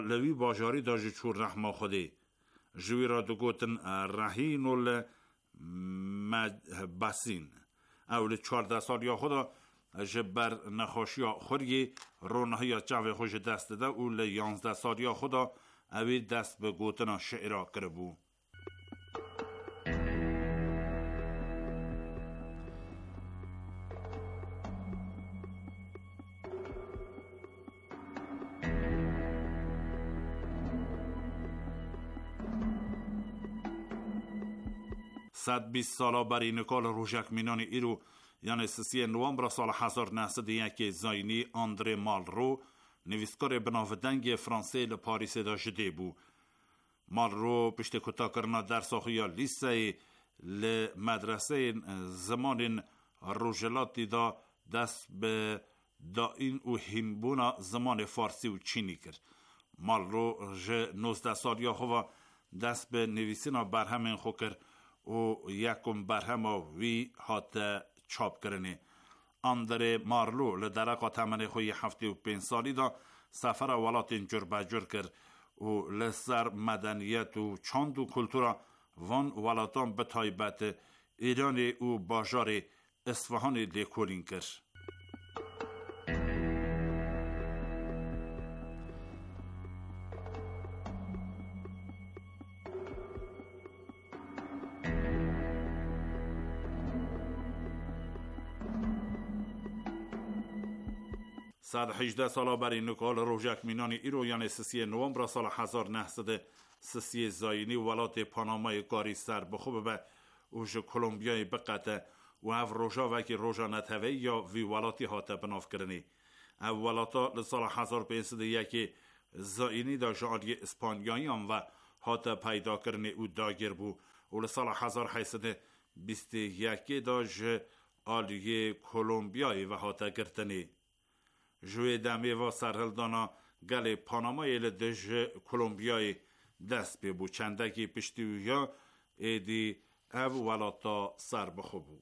لوی باجاری داجی چور رحمه خودی جوی را دو گوتن رهین و بسین اول 14 سال یا خدا جبر نخوشی خوری رونه یا جوی خوش دست ده اول 11 سال یا خدا اوی دست به گوتن شعرا کربو. صد 20 سالا برای نکال روژک مینانی ایرو یعنی 3 نوامبر سال 1901 زاینی آندره مالرو نویسکار بناودنگ فرانسه لپاریس دا جده بو. مالرو پشت کتا کرنا در ساخویا لیسه لمدرسه زمان روژلاتی دا دست به دا این او هنبونا زمان فارسی و چینی کرد. مالرو 19 سال یا خوا دست به نویسینا برهم خو کرد و یکم برهم وی هات چاپ کرنه. آندره مارلو لدرقا تمنه خوی 75 سالی دا سفر ولات جر بجر کرد و لسر مدنیت و چاند و کلتورا وان ولاتان به تایبت ایران و باجار اصفهان لیکولین کرد. صد 18 سالا برای نکال روژک مینانی ایرو یعنی 3 نوامبر سال 1903 زاینی ولات پانامای کاری سر بخوبه به اوش کلمبیای بقته و او روژا وکی روژا نتوی یا وی ولاتی هاته بناف کرنی. او ولاتا لسال 1501 زاینی دا جالی اسپانیایی هم و هاته پیدا کرنی او داگر بو و لسال 1821 دا جالی کلمبیای و هاته گرتنی. جوی دمی و سرهلدانا گل پانامای لدج کلمبیای دست ببو چندکی پشتیویا ایدی او ولاتا سر بخوبو.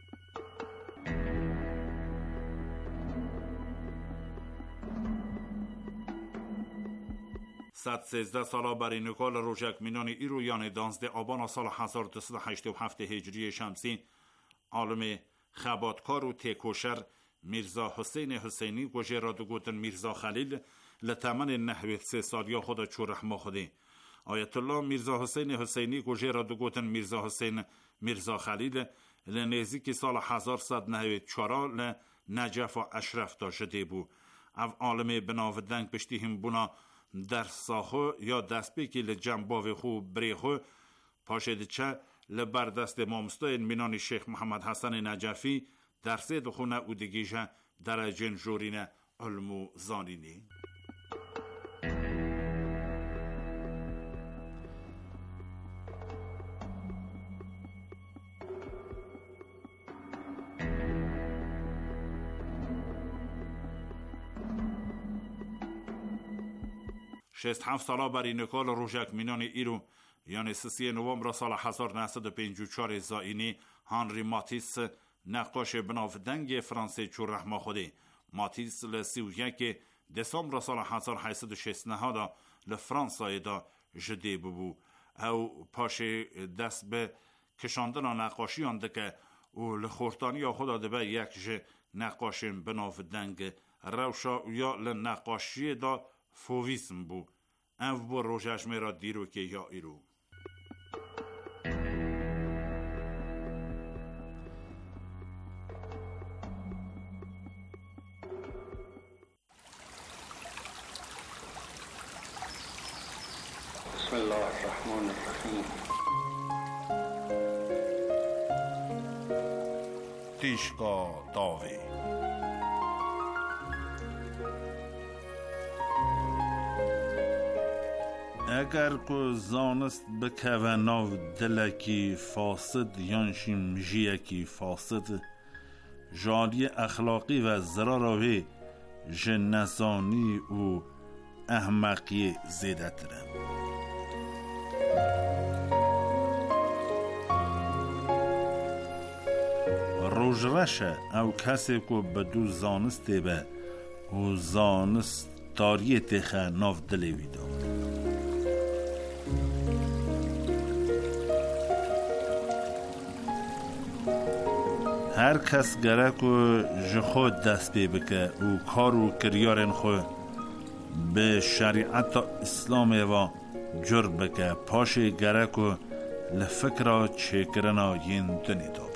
صد 13 سالا برای نکال روژک مینانی ایرو یعنی 12 آبان سال 1287 هجری شمسی عالم خباتکار و تکوشر میرزا حسین حسینی گوشه را دو گوتن میرزا خلیل لتمن نحوه 3 سال یا خدا چور رحمه خودی. آیت الله میرزا حسین حسینی گوشه را دو گوتن میرزا حسین میرزا خلیل لنزیکی سال 1194 لنجف و اشرف دا شده بو. او عالم بناودنگ پشتی هم بونا در ساخو یا دست بکی لجنباو خو بریخو پاشد چه لبردست مامستاین مینانی شیخ محمد حسن نجفی درسه دخونه او دیگیشه در جنجورین علم و زانینی. شست 7 سالا برای نکال روژک مینانی ایرو یعنی 3 نوامبر سال 1954 زاینی هانری ماتیس نقاش بناودنگ فرانسه چور رحمه خودی. ماتیس ل31 دسامبر سال 1869 دا لفرانسای دا جده ببو او پاش دست به کشاندن نقاشی آنده که او لخورتانی خدا دبه یک جه نقاش بناودنگ روشا یا لنقاشی دا فوویسم بو او بو روژش میرا دیرو که یا ایرو. بسم الله الرحمن الرحیم. تیشکا داوی اگر کو زانست بکوه ناو دلکی فاسد یانشی مجیکی فاسد جالی اخلاقی و ضراراوی جنزانی و احمقی زیده تره. روژرشه او کسی که بدو زانسته به و زانست داریه تخه ناو دلوی دو هر کس گرک و جخود دست بی بکه و کار و کریارن خو به شریعت اسلام و جر بکه پاش گرک و لفکر چکرنا ین دنی دابه.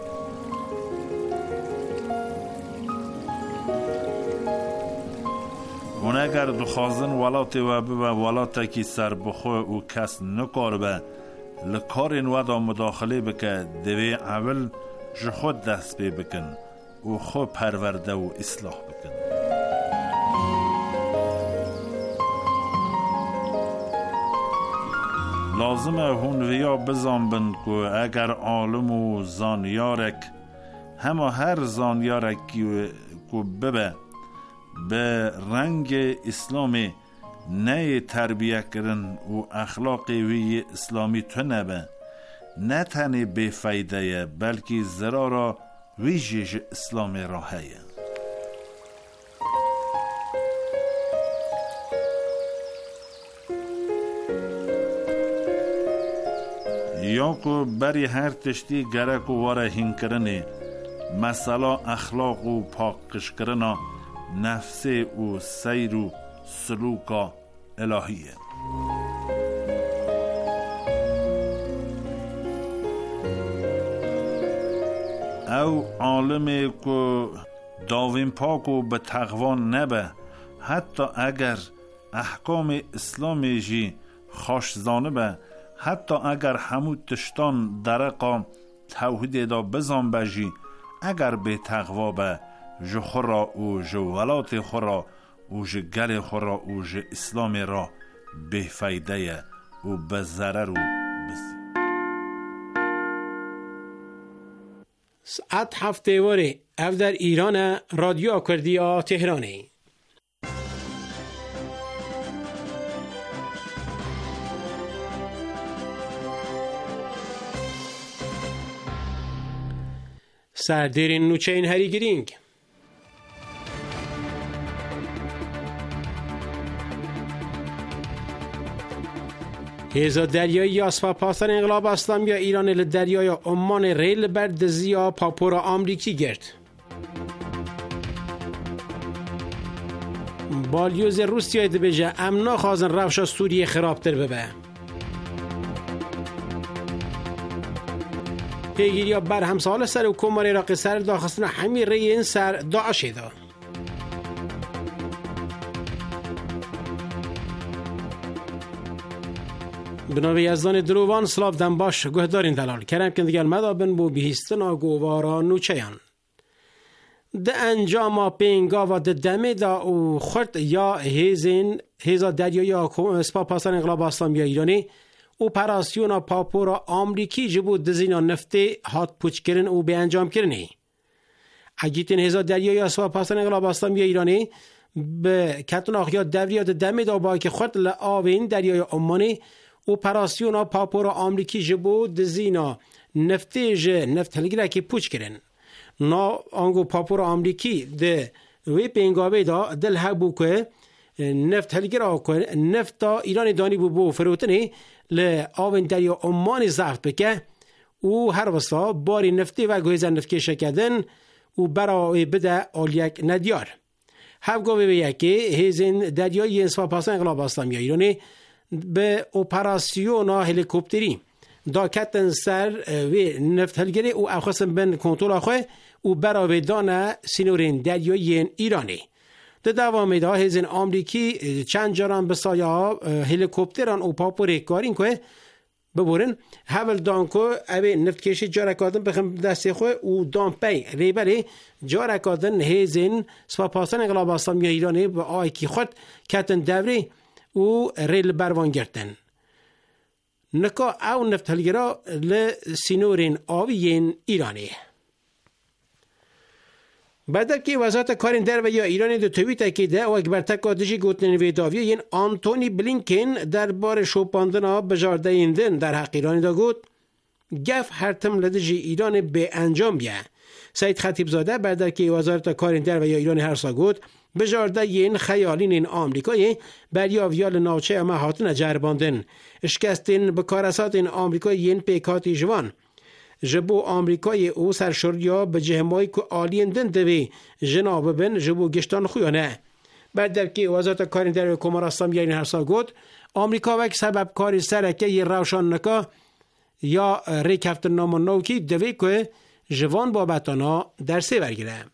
اون اگر دخوازن ولات و به ولاتا کی سر بخو و کس نکار به لکارین ودا مداخله بکه دوی اول خود دست بی بکن و خود پرورده و اصلاح بکن. لازمه هونویا بزنبن که اگر عالم و زانیارک همه هر زانیارک که ببه به رنگ اسلامی نه تربیه کرن و اخلاق وی اسلامی تو نبه نه تنه به فایده بلکه ضرارا ویژه اسلام راهیه. یا که بری هر تشتی گرک و واره هین کرنه مثلا اخلاق و پاکش کرنا نفس و سیر و سلوک الهیه. او عالمی که داوین پاک و به تقوان نبه حتی اگر احکام اسلامی جی خوشزانه به حتی اگر همو تشتان درقا توحید دا بزن بجی اگر به تقوا به جو خورا و جو ولات خورا و جو گل خورا و جو اسلام را به فایده و به ضرر و بزی. ساعت 7 واره او در ایران رادیو کردیا تهرانه. سردرین نوچین هری گرینگ هزا دریایی اسپا پاسن انقلاب اسلامی ایران لدریای عمان ریل بردزیا پاپورا آمریکی گرد. بالیوز روسیای دبیجه امنا خوازن روشا سوریه خرابتر ببه. پیگیری بر همسال سر حکومت عراق سر داخستن همین ریین سر داعش دا. بنابه یزدان دروان سلاف دنباش گهدارین دلال کرم که دیگر مدابن بو بیهستنا گوارا نوچیان ده انجام پینگا و ده دمه دا او خورد یا هیزا دریایی اسپا پاسن انقلاب اسلامی ایرانی اپراسیون پاپورا آمریکی جبود دزینا نفته هات پوچ کرن او به انجام کرنی. اگیتین هزا دریایی اسپا پاسن انقلاب اسلامی ایرانی به کتون آخیا دوریات دمه دا با که خورد لآوین دریای عمانی اپراسیون پاپورا آمریکی جبود دزینا نفته جه نفت هلگره که پوچ کرن. نا آنگو پاپورا آمریکی ده وی پینگاوه دا دل حق بو که نفت هلگره که نفتا ایران دانی بو فروتنی لآوین دریا عمان زفت بکه او هر وستا باری نفتی و گویزن نفتکشه کردن و برای بده آلیک ندیار. هفگاوه به یکی هیزین دریایی اسپا پاسن انقلاب اسلامی ایرانی به اپراسیون هلیکوپتری دا کتن سر و نفت هلگری او اخواستن بین کنترل خواه و برای دانه سینورین دریایی ایرانی. در دوامی دا هزین آمریکی چند جاران بسایه ها هلیکوپتران و پاپوری کارین که ببورن حول دان که اوی نفتکشی جارکادن بخم دستی خواه و دان پی ریبری جارکادن هزین سپاسن انقلاب اسلامی ایرانی به آی کی خود کتن دوری و ریل بروان گرتن. نکا او نفت هلگرا لسینورین آویین ایرانی. بعد که وزارت کارین در و یا ایران دو توییت که ده و اکبر تکادجی گوتن ویداوی این آنتونی بلینکن در بار شوپاندنا بجارده ایندن در حق ایرانی دا گوت گف هرتم لدجی ایران به انجام بیه. سید خطیب زاده بعد که وزارت کارین در و یا ایران هر سا گوت بجارده این خیالین این آمریکایی بریا ویال ناوچه اما هاتن جرباندن اشکستین بکارسات این آمریکایی این پیکاتی جوان جبو آمریکای او سرشوریا به جهمایی که آلین دن دوی جناب بن جبو گشتان خویانه. بعد که وزارت کاری در کمرستان یعنی هر سال گفت آمریکا وک سبب کاری سرکه ی روشان نکا یا ریکفتن نام نوکی دوی که جوان بابتانا در سی برگیره.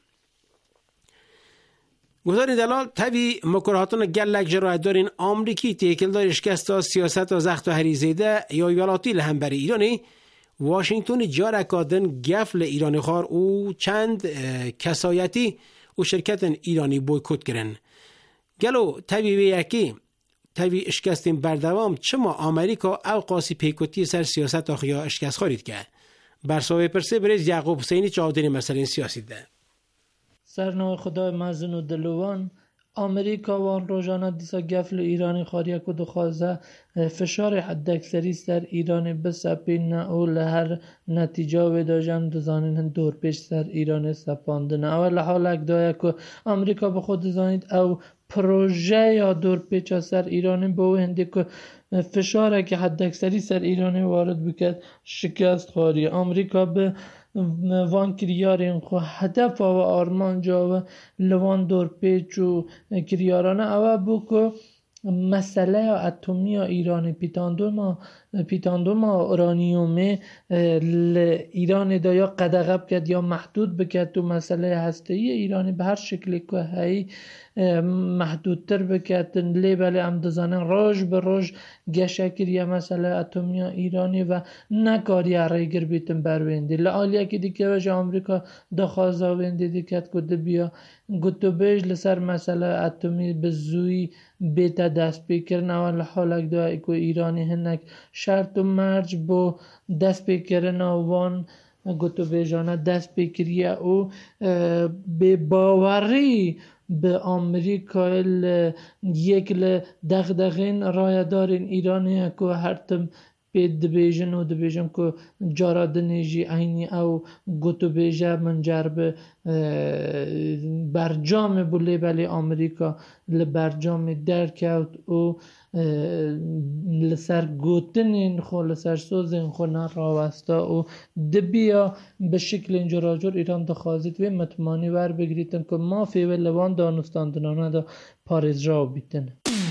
گفتاری دلال تبی مکرهاتون گلک جرایت دارین آمریکی تیکل دار اشکستا سیاست و زخت و هریزیده یا ولاتی لهم بر ایرانی واشنگتن جارکادن گفل ایرانی خوار او چند کسایتی و شرکت ایرانی بویکوت کرن. گلو تبی ویکی تبی اشکستین بردوام چما آمریکا او قاسی پیکوتی سر سیاست آخیا اشکست خورید که برساوی پرسه بریز یعقوب حسینی چاودین مسئله سیاسی ده. سرنوع خدای مزن و دلوان آمریکا وان روزانه دیسا گفل ایرانی خاریا کو دخوازه فشار حداکثری سر ایران بسپین او لهر نتیجه و داجم دزانین دور پیش سر ایران سپاندن اول حال اگدایا که آمریکا به خود زانید او پروژه یا دور پیچ سر ایران به هندی که فشاره که حداکثری سر ایران وارد بکد شکست خاری آمریکا به وان کریارین خو هدف و آرمان جا و لوان دور پیچ و کریارانه اوه بو که مسئله اتمی ایران پیتاندوم اورانیوم ایران دا یا قدغب کرد یا محدود بکرد تو مسئله هسته‌ای ایرانی به هر شکلی که هی محدودتر بکرد لیبل امدزانن روش به روش گشکر یا مسئله اتمی ایرانی و نکاری ریگر بیتن برویندی لعالیا که دیگه وجه آمریکا دخوازا ویندی دیکت کده بیا گتو بیش لسر مسئله اتمی به زوی بیتا دست بکرن اول حالک دا ایکو ایرانی هنک شرط و مرج با دست بکرن وان گتو بیجانه دست بکریه او به باوری به آمریکا یک دغدغین رایدارین ایرانی که هر تم به دبیجن و دبیجن که جارادنیجی عینی او گتو بیجه منجر به برجام بولی بلی آمریکا لبرجام درکوت و لسر گوتنین خو لسر سوزین خو نراوستا و دبیا به شکل اینجوراجور ایران دخوازید و مطمانی ور بگریتن که ما فیوه لوان دانستاندنانه دا پاریز را بیتن.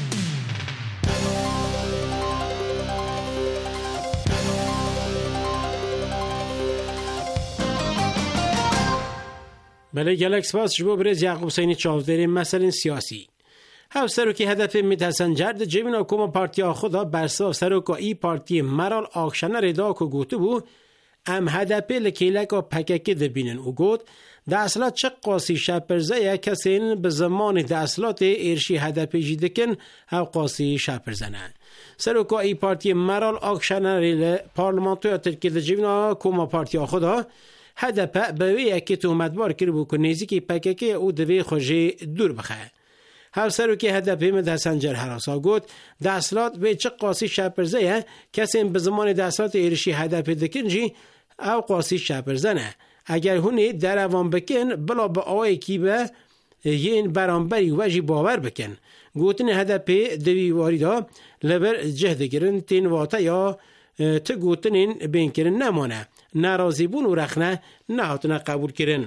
بله گلکس باز شبو برز یعقوب حسینی چاودری مسئله سیاسی هاو سروکی هدف میتحسن جرد جبین حکومه پارتی خدا برسا سروکا ای پارتی مرال آکشنه ردا که گوته بو ام هدف لکیلک و پککی دبینن او گوت ده اصلات چه قاسی شپرزه یا کسین به زمان ده اصلات ارشی هدف جیدکن هاو قاسی شپرزنه سروکا ای پارتی مرال آکشنه ریل پارلمانتویا ترکی ده جبین حکومه پارتی خدا هدف به یکی تومت بار کرد بود که نزدیکی پککی او دوی خوشی دور بخه. هر سر که هدف مدرسان جر حراسا گفت دستلات به چه قاسی شپرزه کسی به زمان دستلات ایرشی هدف دکنجی او قاسی شپرزنه اگر هونی در اوان بکن بلا با آوه کی به این برانبری وجی باور بکن گوتن هدف دوی واریدا لبر جهد گرن تین واتا یا تا گوتنین بین کرن نمانه ناراضی بون و رخنه نهاتنه قبول کرن.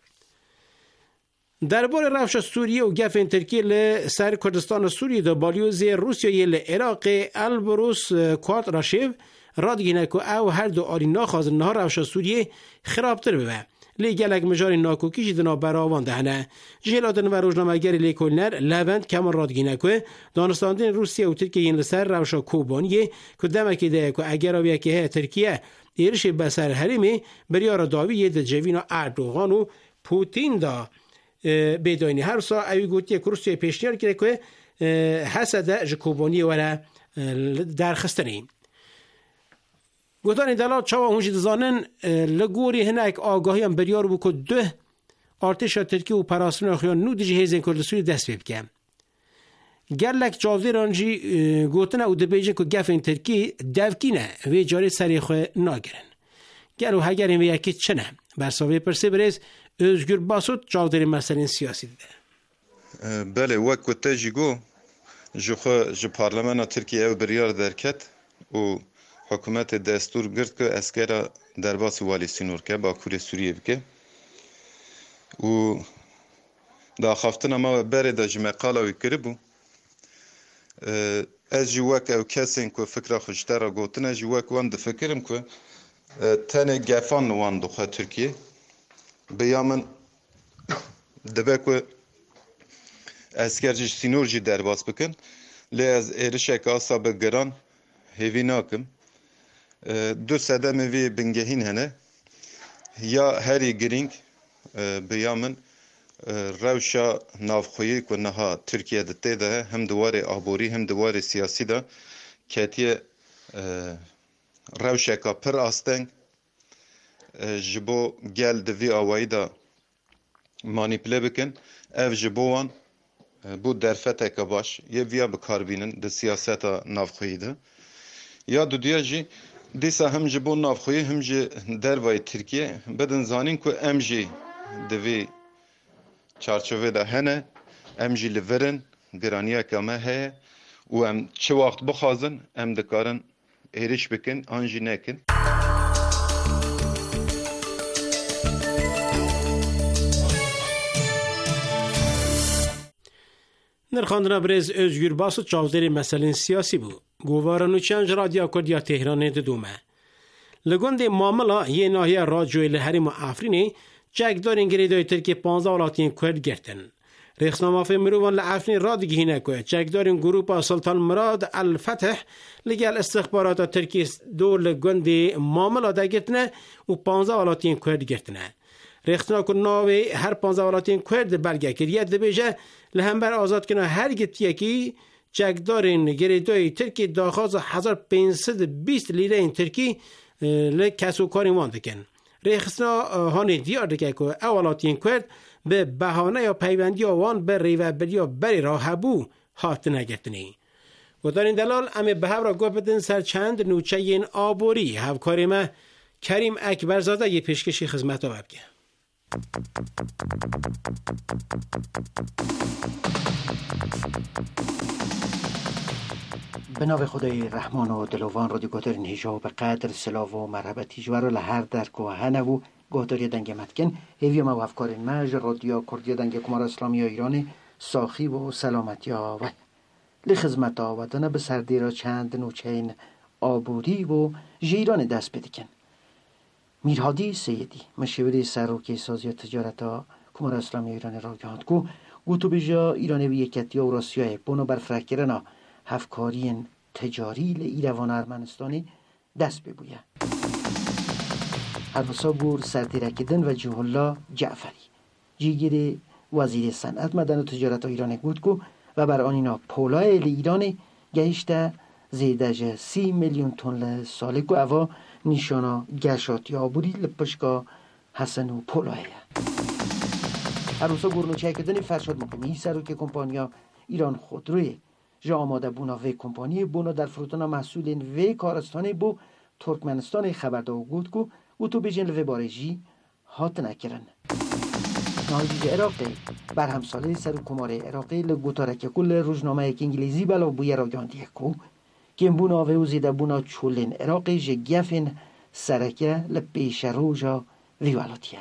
درباره روش سوریه و گفن ترکیه لسر کردستان سوریه دا بالیوزی روسیه لعراق البروس کوارت راشیو رادگینه که او هر دو آلی ناخوازن نها روش سوریه خرابتر ببه. لی گلک مجاری ناکوکی جدنا براوان دهنه. جهلاتن و روزنامه‌گر لیکولنر لوند کمان رادگینه که دانستاندین روسیه و ترکیه این لسر روش کوبانیه که دمکی ده که اگر آبیه که ترکیه ایرش بسر حریمی بریار داویه ده جوینا اردوغان و پوتین دا بداینی هر سا اوی گوتیه که روسیه پیشنیار کرده که حسد جکوبانیه وره درخستنی. گوتانی دلال چاوا هونجی دزانن لگوری هنک آگاهی هم بریار بو که ده ارتش ترکی و پراسمن آخیان نو دیجی هیزن کردسوری دست بکن. گرلک جاوزی رانجی گوتنه او دبیجه که گفن ترکی دوکینه وی جاری سری خواه ناگرن. گرو هگرین وی یکی چنه برساوی پرسی بریز özgür basut çavderi meselenin siyasetidir. Bele wek te jî got ji xwe ji parlamena Tirkiye ew biryar derket û حکومت دستور گرد که اسکر درباس والی سینور که با کوری سوریه بکه و دا خفتنا ما بره دا جمعقالا وی کربو از جواک او کسین که فکر خوشتر را گوتن از جواک وان دا فکرم که تنه گفان وان دخواه ترکیه بیامن دبه که اسکر جش سینور جی درباس بکن لی از ایرشک آساب گران هیوی ناکم دو سدم وی بنگهین هنه یا هری گرینگ بیامن روشا نافخویی که نها ترکیه دته ده هم دوار آبوری هم دوار سیاسی ده کتیه روشا که پر آستنگ جبو گل دوی آوائی ده مانیپله بکن اف جبوان بود درفته که باش یه ویا بکار بینن ده سیاست نافخویی ده یا دو دیا جی دیسا هم جبو نافخویی هم جی دروای ترکیه بدن زانین که ام جی دوی چارچوه ده هنه ام جی لورن گرانیه که ما هه و ام چه وقت بخوازن ام دکارن ایرش بکن آنجی نکن. نرخاندنا برز özgür basıt çavderi meselen siyasi bu. Govaranı çanj radyo kurdya Tehran'e de dume. Legonde mamla ye nahiye radyo ile herim Afrinê çekdarên girêdayê Tirkiye 15 welatiyên Kurd girtin. Rêxnamafê mirovan li Afrinê radigihîne ku çekdarên Grupa Sultan Murad el-Fetih li gel istixbarata Tirkiye dor li gundê mamla de girtine û 15 welatiyên Kurd girtine. Rêxna ku navê her 15 welatiyên Kurd belge kiriye dibêje li hember azadkirina her gitiyekî çekdarên girêdayê Tirkiye daxwaza 1520 lîreyên Tirkî li kesûkarên wan dikin. Rêxistina hanê diyar dike ku ew welatiyên Kurd bi behaneya peyvendiya wan bi rêveberiya berê re hebû hatine girtinê. Godarên delal em ê bi hev re guh bidin ser çend nûçeyên aborî. Hevkarê me Kerîm Ekberzade yê pêşkêşî xizmeta we bike. به نام خدای رحمان و دلوان را دی گوترین هیجا به قدر سلاو و مرحبتی جوار لهر در کوهنه و گوتری دنگ متکن هیوی ما و افکارین مج رادیو کردی دنگ کمار اسلامی ایران ساخی و سلامتی ها و لخدمت ها و دنه به سردی را چند نوچین آبوری و جیران دست بدکن. میرهادی سیدی مشوری سروکی سازی تجارت ها کمار اسلامی ایران را گهاند کو گوتو بیجا ایران و یکتی و راسیای بونو برفرکرنا هفکارین تجاری ایروان ارمنستانی دست ببویه. هروسا گور سرتیرکیدن و جوهالله جعفری جیگیر وزیر صنعت مدن و تجارت ایران گودکو و بر آنینا پولای ایران گهشته زیدج 30 میلیون تن ساله گو اوا نیشانا گشاتی آبوری لپشکا حسن و پولایه. هروسا گور نوچه کدن فرشاد مقیمی سرو که کمپانیا ایران خودروی جا آماده بونا وی کمپانی بونا در فروتنا محصول وی کارستانه بو ترکمنستان خبردار گود کو او تو بیجن لوی بارجی هات نکرن. نهایجی عراقی بر همساله سر کمار عراقی لگوتارک کل روزنامه که انگلیزی بلا بوی را گاندیه کو که بونا وی وزیده بونا چولین عراقی جه گفن سرکه لپیش روژا وی ولاتیه.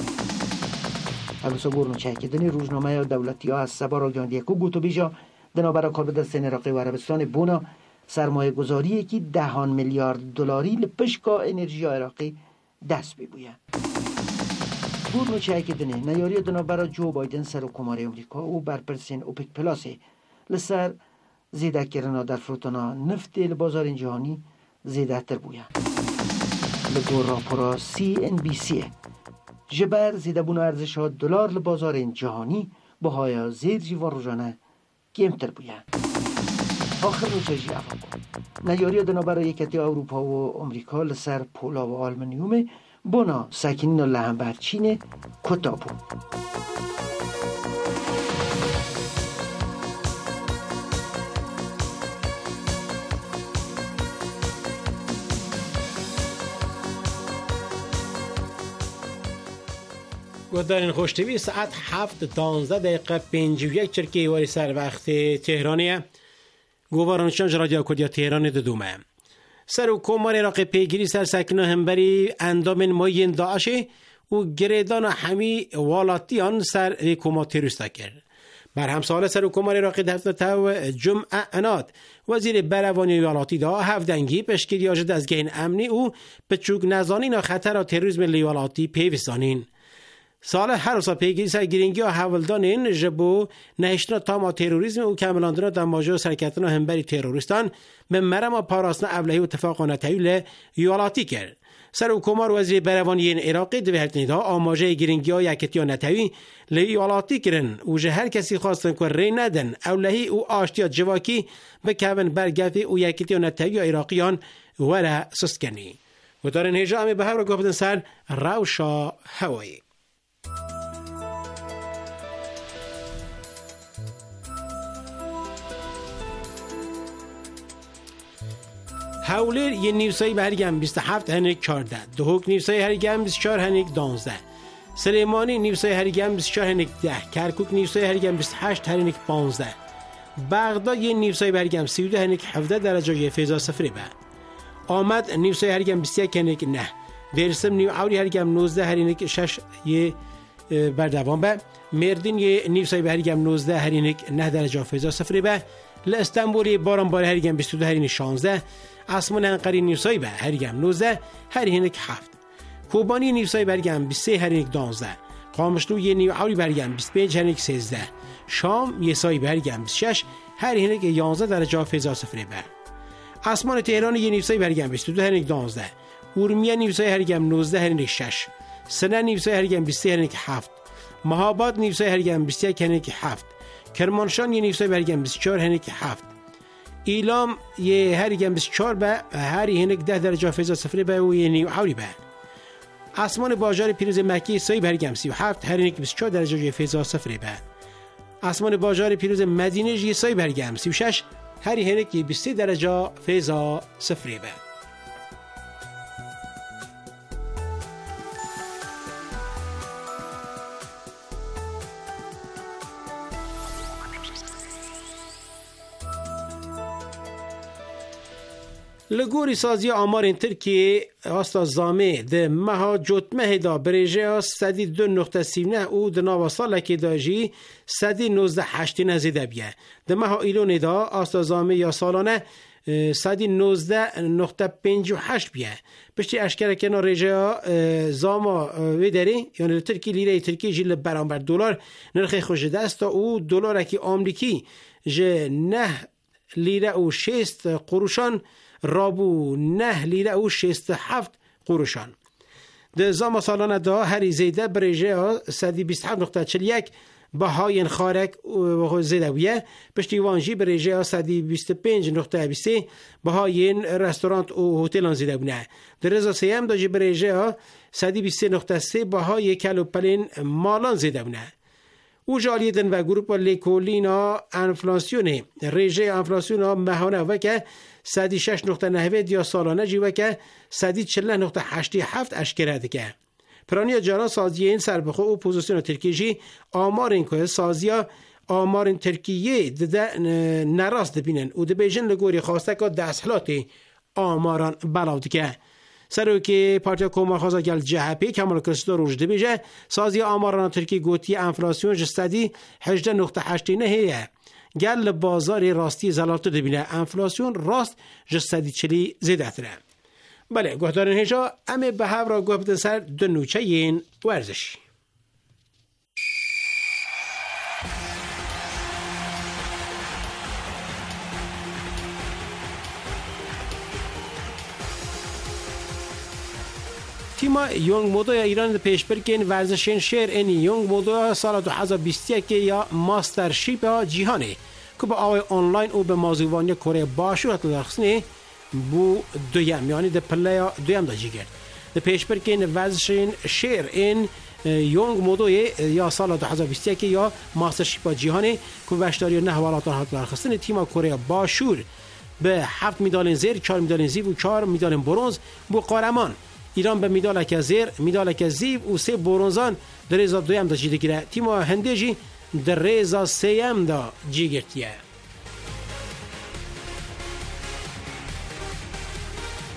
البسا گورنو چهکدن روزنامه دولتی ها از سبا را گاندیه کو گوتو بیجا بنابرای کاربدستان عراقی و عربستان بونا سرمایه گذاریه که 10 میلیارد دلاری لپشکا انرژی عراقی دست ببویه. بورنو چه که دنه نیاری دنا برای جو بایدن سر حکومت امریکا و برپرسین اوپک پلاسه لسر زیده کرنا در فروتنا نفت بازار جهانی زیده تر بویه. لگو راپورا CNBC جبر زیده بونا ارزش ها دلار لبازار جهانی بهای زید جیوان روزانه کمتر بویه. آخر روزه جی افاق نیاری دنا برای یکتی اروپا و امریکا لسر پولا و آلمانیوم بنا ساکنین لهم بر چین کتا بود. گودارین خوشتوی ساعت 7:15 چرکی واری سر وقت تهرانیه. گوارانشانج رادیو کردیا تهران دومه. سر و کمار عراق پیگیری سر سکنه همبری اندام ماین داعشه و گریدان همی والاتیان سر کما تروریستا کرد. بر همسال سر و کمار عراقی دفت تو جمعه اناد وزیر بروانی ولاتی دا هفدنگی پشکری آجد از گین امنی او بچوک نزانین خطر تروریسم لیوالاتی پیوستانین. سال هر سال پیگیری سر گرینگی و حولدانین جبو نهشتنا تاما تروریسم و کملاندنا در ماجرا سرکتنا همبری تروریستان به مرم پاراستنا اولهی و اتفاقانه تیول یوالاتی کرد. سر و کمار وزیر بروانی عراقی دوی هرتنیدا آماجه گرینگی ها یکتی ها نتوی لیوالاتی کرن و جه هر کسی خواستن که ری ندن اولهی او آشتیا جواکی بکوین برگفی و یکتی ها نتوی عراقیان ولا سسکنی و دارن هجا همه به هر رو گفتن سر روشا هوایی. هولر یه نیوسایی به هرگم 27 هنگ 14 دهوک نیوسایی هرگم 24 هنگ 12 سلیمانی نیوسایی هرگم 24 هنگ 10 کرکوک نیوسایی هرگم 28 هنگ 15 بغداد یه نیوسایی به هرگم 32 هنگ 17 درجه فضا صفری به آمد نیوسایی هرگم 21 هنگ 9 درسم نیو عوری هرگم 19 هنگ 6 یه بردوام به مردین یه نیوسایی به هرگم 19 هنگ 9 درجه فضا صفری به لاستانبولی باران بار هرگم 22 هنگ 16 اسمان انقری نیوسایی به هرگم 19 هر هنگ 7 کوبانی نیوسایی برگم 23 هنگ 12 قامشلو یه نیو عوری برگم 25 هنگ 13 شام یه سایی برگم 26 هر هنگ 11 درجه فضا صفری به اسمان تهران یه نیوسایی برگم 22 هنگ 12 اورمیه نیوسایی هرگم 19 هنگ 6 سنن نیوسایی هرگم 23 هنگ 7 مهاباد نیوسایی هرگم 21 هنگ 7 کرمانشاه یه نیوسایی برگم 24 هنگ 7 ایلام یه هرگم 24 به هر هنگ 10 درجه فضا صفری به و یه نیو عوری به اسمان بازار پیروز مکی سایی برگم 37 هر هنگ 24 درجه فضا صفری به اسمان بازار پیروز مدینه یه سایی برگم 36 هر هنگ 23 درجه فضا صفری به لگوری سازی آمار ترکیه آستا زامه ده مها جوتمه دا بریجه سدی 2.39 او ده ناوا سالکی داجی سدی 19.8 نزیده بیه ده مها ایلون دا آستا زامه یا سالانه سدی 19.58 بیه پشتی اشکره کنار ریجه زاما ویدری یعنی ترکی لیره ترکی جیل برانبر دلار نرخ خوش دست او دلار اکی آمریکی جه 9 لیره و 6 قروشان رابو 9 لیره و 67 قروشان ده زام سالانه دا هری زیده بریجه 127.41 بهای خارک و زیدویه پشتی وانجی بریجه 125.23 بهای رستوران و هتلان زیدونه در رزا سیم دا جی بریجه 123.3 بهای کلو پلین مالان زیدونه او جالیدن و گروپ لیکولینا انفلاسیونه ریجه انفلاسیونا مهانه و که 106.90 یا سالانه جیوه که 140.87 اشکره دکه پرانی جاران سازی این سربخو و پوزیسیون ترکیجی آمار این که سازی آمار این ترکیه ده نراست بینن و ده بیجن لگوری خواسته که دستحلاتی آماران بلاو دکه سر که پارتیا کومار خواسته گل جهپی کمال کرسیدو روش ده بیجه سازی آماران ترکی گوتی انفلاسیون جستدی 18.8 نهیه گل بازار راستی زلالت دبینه انفلاسیون راست جستدی چلی زیده تره بله گوهدارن هجا امه به هف را گوه بدن سر دو نوچه این ورزش تیما یونگ مودویا ایران ده پیش برکن ورزشین شهر اینی یونگ مودویا سال 2021 یا ماستر شیپ جیهانه که با آوای آنلاین او به موضوعانی کره باشور درخصنه بو دویم یعنی ده پله دویم دا جیگر ده پیش برکن ورزشین شهر این یونگ مودوی یا سال 2021 یا ماستر شیپ جیهانه که بشتاری نه والاتان درخصنه تیما کره باشور به 7 مدال زیر 4 مدال زیب و 4 مدال برنز بو قهرمان ایران به مدال که زیر مدال که زیب و 3 برنزان در ریزا دویم دا جیده گیره تیما هندجی در ریزا سیم دا جیگرتیه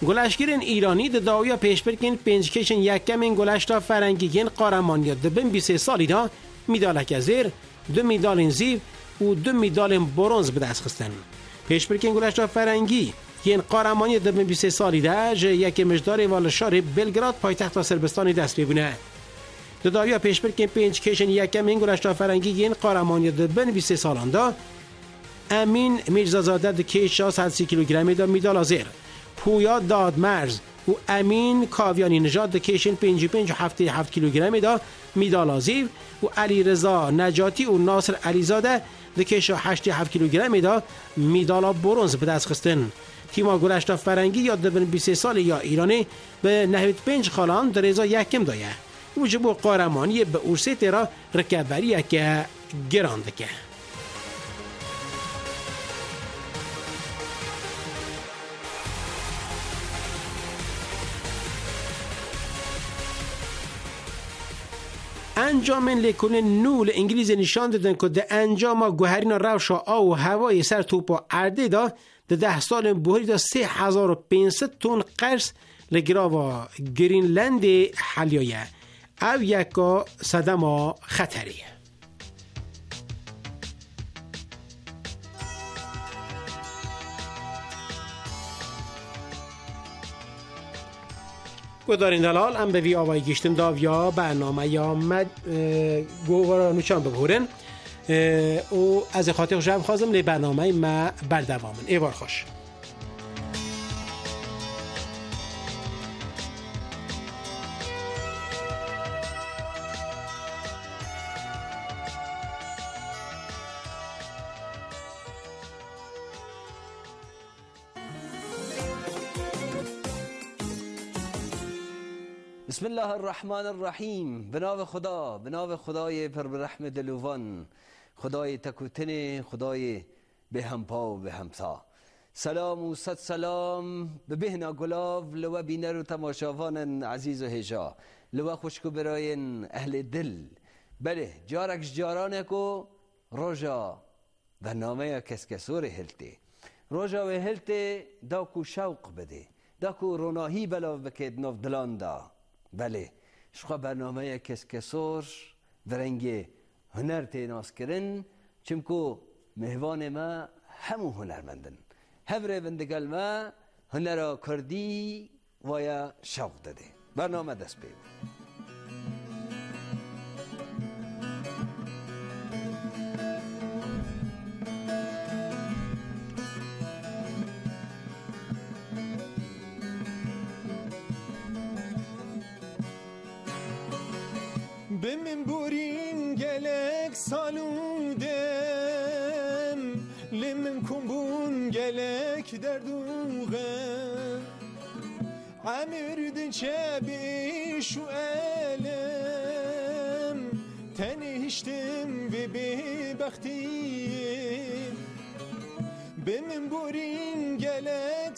گلشگرین ایرانی د داویا پیش برکن 5 کشن یکمین گلشتا فرنگیگین قهرمانی دبن 23 سالی دا میدالک زیر 2 میدال زیو و 2 میدال برنز به دست خستن. پیش برکن گلشتا فرنگی ین قهرمانی دبن 23 سالی دا ج یک مجدار وال شهر بلگراد پایتخت سربستان دست ببونه. د داویا پیش برکن 5 کشن یکمین گلشتا فرنگیگین قهرمانی دبن 23 سالان دا امین میرزازاده د کیشا 130 کیلوگرمی دا میدال زیر. پویا دادمرز و امین کاویانی نژاد د کیشن 55.7 کیلوگرمی دا میدال آزیو و علی رضا نجاتی و ناصر علیزاده د کیشا 8.7 کیلوگرمی دا میدال برنز به دست خستن. تیما گلشتا فرنگی یا دبن 23 سال یا ایرانی به 95 خالان در رضا یکم دایه و جبو قهرمانی به اورسی تیرا رکبری که گرانده که. انجام لیکون نول انگلیز نشان دادن که ده انجام گوهرین روشا آو و هوای سر توپا عرده دا ده 10 سال بوری دا 3500 تن قرص لگراوا گرینلند حلیایه او یکا صدما خطریه. گدارین دلال ام به وی آوای گشتن داویا برنامه یا گوهرا نوچان ببورن و از خاطر خوشم خوازم لی برنامه ما بردوامن ایوار خوش. بسم الله الرحمن الرحیم. به نام خدای پربرحم دلوان، خدای تکوتن، خدای به همپا و به همسا. سلام و صد سلام به بهنا گلاو لو بینر و تماشاوان عزیز و هجا لو خوشکو براین اهل دل. بله جارکش جارانه کو روژا برنامه کسکسور هلته روژا و هلته دا کو شوق بده، دا کو روناهی بلا بکید نو دلان دا. بله شخوا برنامه کسکسور درنگ هنر تیناس کرن، چمکو مهوان ما همو هنرمندن، هفره بندگل ما هنر کردی و یا شوق داده. برنامه دست بیم. بمن بورین گلک سالودم لمن کمبون گلک دردوغم عمیردن چبی شو علم تنهشتم به بختیم بمن بورین گلک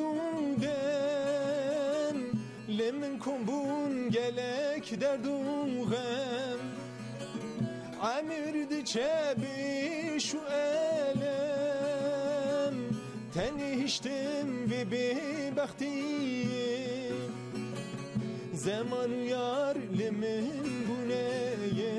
سالودم لمن کمبون گلک دردوغم عمیرد چبی شو علم تنهشتم به بختیم زمان یار لمن بونه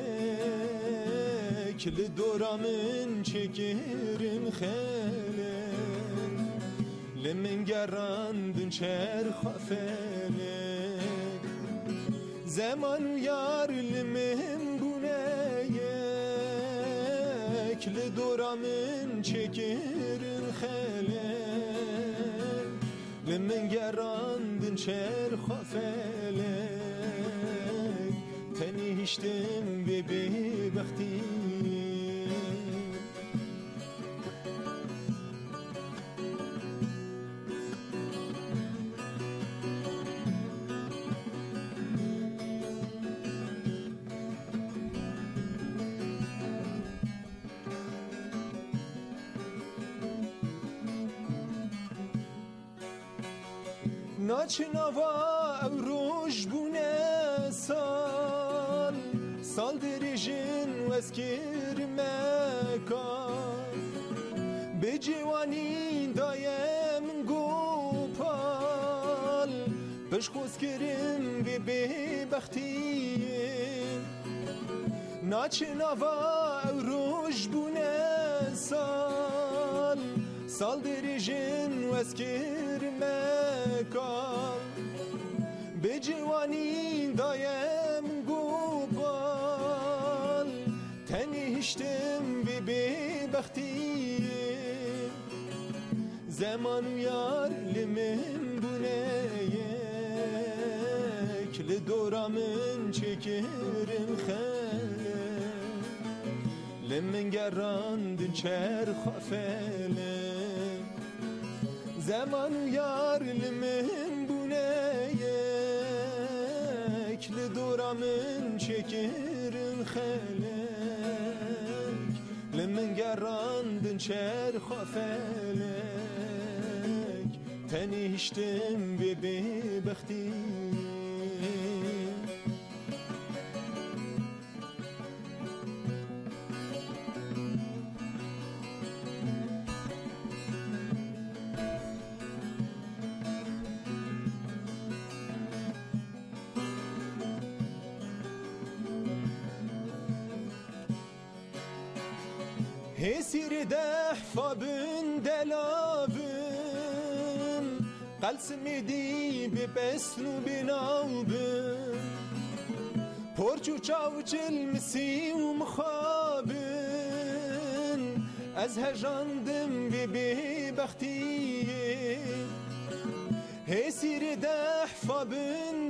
یک لدورامن چکرم خلم لمن گراندن چرخ فلک زمان یار لمن بونه یک لدورامن چکرن خلک لمن گراندن چرخ فلک تنیشتم به بختی ناچناوا او روش بونه سال درجن و اسکر مکان به جوانی دایم گوپا پشخوز کرم به بختی ناچه نوا او روش بونه سال دریجن و اسکر مکال به جوانی دایم گوبال تنی هشتم به بختی زمان و یار لمن بونه یک لدورامن چکرم خاله لمن گراندن چرخ افله زمان و یار لمن بونه یک لدورامن چکرم خاله لمن گراندن چرخ افله تنی هشتم به بختی هسير دحفة بن دلابن قلسمي دي ببسن وبناوبن پرچو چاوچل مسی و مخابن از هجاندم بی بختی هسير دحفة بن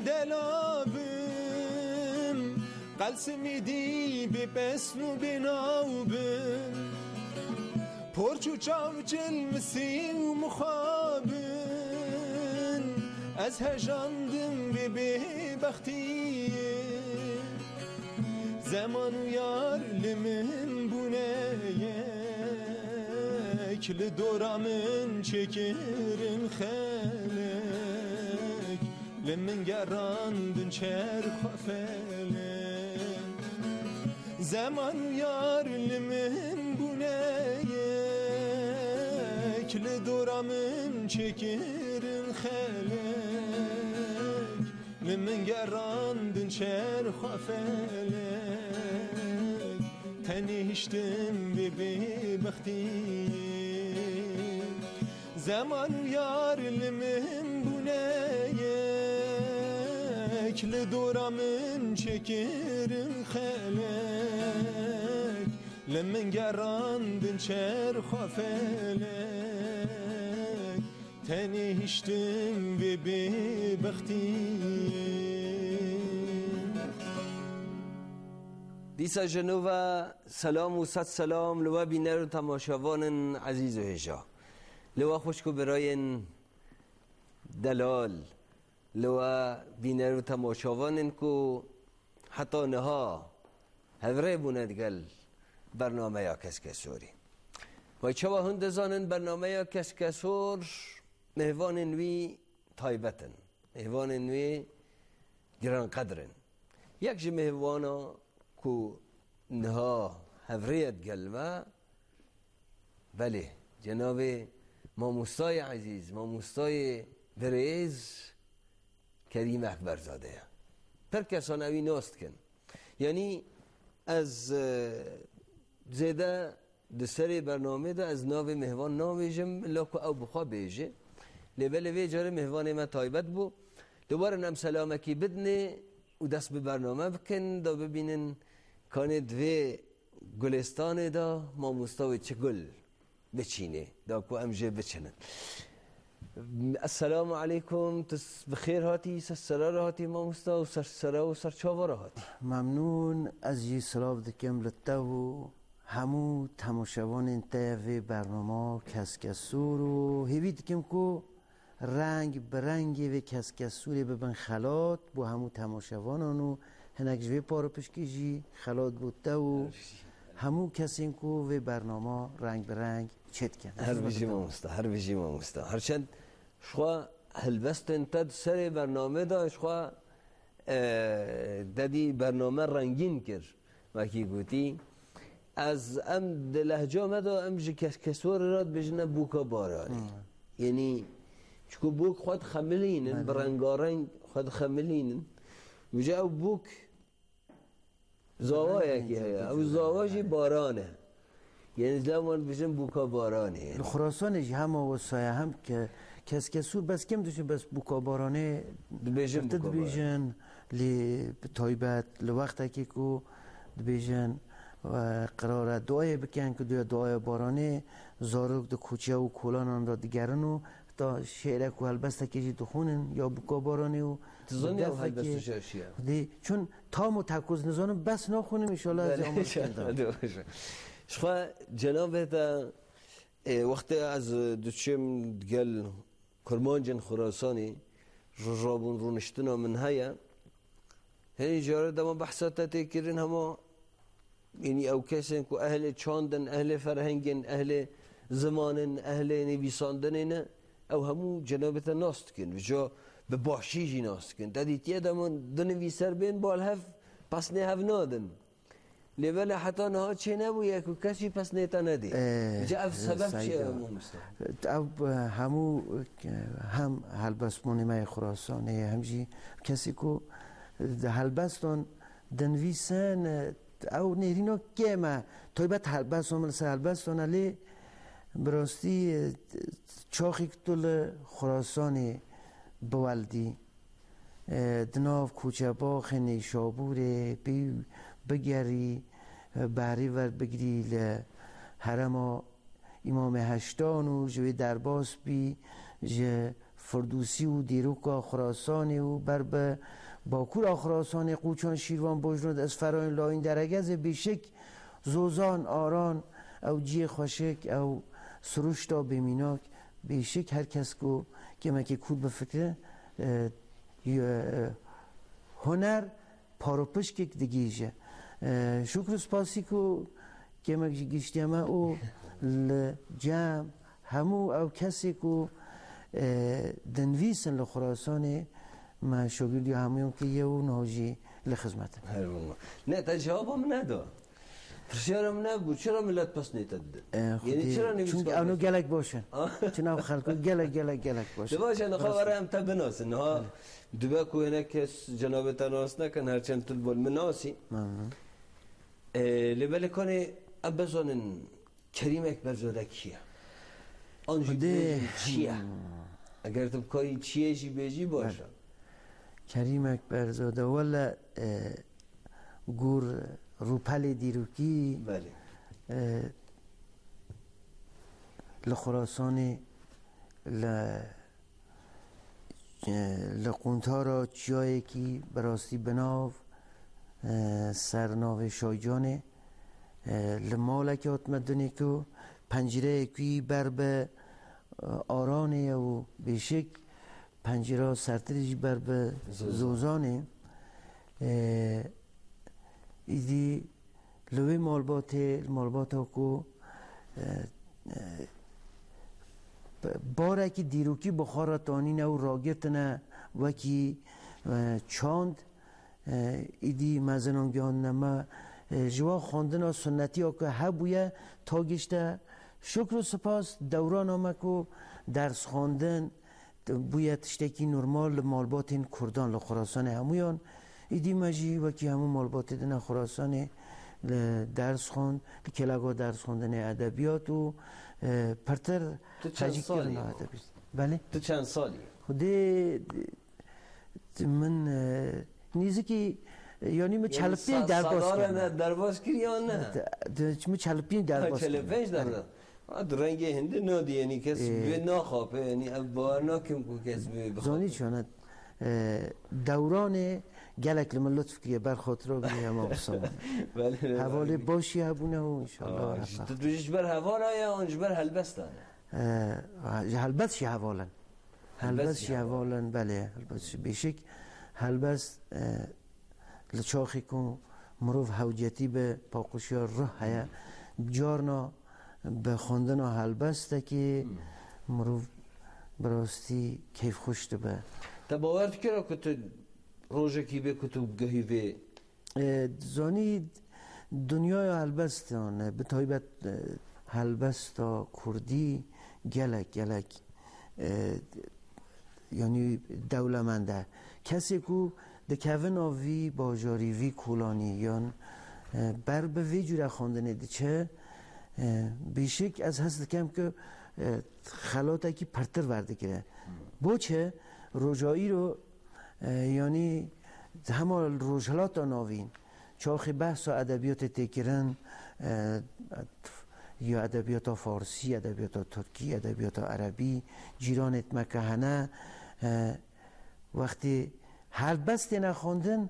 دلابن قلسمي دي ببسن وبناوبن پرچو چاوچل مسی و مخابن از هجاندم بی بختی زمان و یار لمن بونه یک لدورامن چکرن خلک لمن گراندن چرخ افله زمان و یار لمن بونه یک لدورامن چکرن خلک لمن گراندن چرخ افله تنی هشتم به بختی زمان و یار لمن بونه یک لدورامن چکرن خلک لمن گراندن چرخ افله تنی هشتم به بختی دیسا جنوبا سلام و صد سلام لوا بینر و تماشاوان عزیز و هجا لوا خوشکو برای دلال لوا بینر و تماشاوان کو حتی نها هفره بوندگل برنامه یا کسکسوری و چوا هند زانن برنامه یا کسکسور مهوان وی تایبتن مهوان وی گران قدرن یک جه مهوانا کو نها هفریت گلوه بله جناب ماموستای عزیز ماموستای بریز کریم اکبرزاده پر کسان اوی ناست کن یعنی از زیده دسر برنامه ده از ناو مهوان ناویجم لاکو او بخوا بیجه لیبل وی جاره مهوان ما تایبت بو دوباره نم سلامکی بدنه و دست به برنامه بکن دا ببینن کانه دوی گلستان دا ما مستوی چه گل بچینه دا کو امجه بچنن السلام علیکم تس بخیر هاتی سرسرار هاتی ما مستوی و سرسرار و سرچاور هاتی ممنون از یه سلام دکم لطو همو تماشاوان انتوی برنامه کسکسور و هیوید کم کو رنگ برنگی و کسکسوری ببن خلات با همو تماشاوانانو هنک جوی پارو پشکیجی خلات بوده و همو کسی کو و برنامه رنگ برنگ چت کن هر بیجی ما مستا هرچند شخوا هلبست انتد سر برنامه دا شخوا دادی برنامه رنگین کر وکی گوتی از ام لهجه مدا ام جی کسور راد بجنه بوکا بارانی یعنی چکو بوک خود خملینن برنگارنگ خود خملینن وجا او بوک زاوایه که هیا او زاواجی بارانه یعنی زمان بجن بوکا بارانه خراسانش هم و سایه هم که کسور بس کم دوشن بس بوکا بارانه بیجن لی تایبت لوقت که کو بیجن و قرار دعای بکن که دعای بارانه زاروک دو کوچه و کولان را دیگرن تا شعره که هلبسته که جی خونن یا بوکا بارانه و تزانی هم هلبسته شاشیه چون تا متکوز نزانم بس نخونیم ایشالا از آمد کردم شخوا جنابه تا وقتی از دوچیم دگل کرمانجن خراسانی رابون رونشتنا من هیا هنی جاره دما بحثات تکرین هما یعنی او کسین که اهل چاندن اهل فرهنگن اهل زمانن اهل نویساندنن او همو جنابه ناست کن و جا به باشیجی ناست کن تا دیتیه دمان دنویسر بین بال هف پس نه هف نادن لیول حتی نها چه نبویه که کسی پس نیتا ندی جا اف سبب چیه همو او همو هم هلبست مونیمه خراسانه همجی کسی که هلبستان دنویسن او نیرینا که ما طایبت هلبستان ملسه هلبستان علی براستی چاخی کتول خراسانی بوالدی دناف کوچه باخ نیشابوره بگری بحری ور بگری لحرم امام هشتان و جوی درباس بی جه فردوسی و دیروکا خراسانی و بر به باکور خراسانی قوچان شیروان بجرد از فراین لاین درگز بیشک زوزان آران او جی خوشک او سروشتا بمیناک بیشک هر کس که مکی کود بفکره هنر پاروپشک دیگیجه شکر سپاسی که مکی گشتی همه او لجم همو او کسی که دنویسن لخراسانه ما شغلی همیون که یه و ناجی لخدمت نه تا جوابم ندا پرسیارم نبود چرا ملت پس نیتد یعنی چرا نویس چون اونو گلک باشن چون او خلقو گلک باشن باشن خبره هم تا بناسن ها دوبه که اینه کس جناب تناس نکن هرچند تدبال مناسی لبله کنه ابزانن کریم اکبر زاده کیه آنجی چیه اگر تو کاری چیه جی بیجی باشه کریم اکبر زاده ولا گور روپل دیروکی بله لخراسان لقونتارا جایی که براستی بناو سرناو شایجانه لمالک مدنی که پنجره کی بر به آرانه و بیشک پنجره سرتریج بر به زوزانه ایدی لوی مالبات ها که باره که دیروکی بخارتانی نه و راگرتنه وکی چاند ایدی مزنان بیان نما جوا خواندن سنتی ها که هبویه تا گشته شکر و سپاس دوران آمه که درس خواندن بوید تشتکی نرمال مالبات این کردان لخراسان همویان ایدی مجی وکی همون مالبات دن خراسان درس خوند کلاگا درس خوندن ادبیات و پرتر تاجیک کردن ادبیات بله تو چند سالی خودی من نیزی یعنی من چلپین درباز کردم درباز کردی یا نه؟ من چلپین درباز کردم چلپینش درباز رنگ هنده نادی یعنی کس به ناخوابه یعنی بار ناکم که کس بخوابه زانی چاند دوران گلک لما لطف که بر خاطر رو بگی همه بسام حواله باشی هبونه و انشاءالله تو دوشش بر حواله یا آنش بر هلبستانه هلبست شی حوالن هلبست شی حوالن بله هلبست شی بیشک هلبست لچاخی کن مروف حوجتی به پاقوشیار روح هیا جارنا به خواندن هلبسته که مروف براستی کیف خوشت به تا باورد کرا که تو روژه کی به کتب گهی به زانی دنیای هلبستان به طایبت هلبستا کردی گلک یعنی دولمنده کسی که دکوه ناوی باجاری وی کولانی یان بر به وی جوره خواندنه چه بیشک از هست کم که خلاته که پرتر ورده کرده با چه روجایی رو یعنی همه روجهلات ناوین چاخی بحث و ادبیات تکرن یا ادبیات فارسی، ادبیات ترکی، ادبیات عربی جیرانت مکهنه وقتی هر بستی نخوندن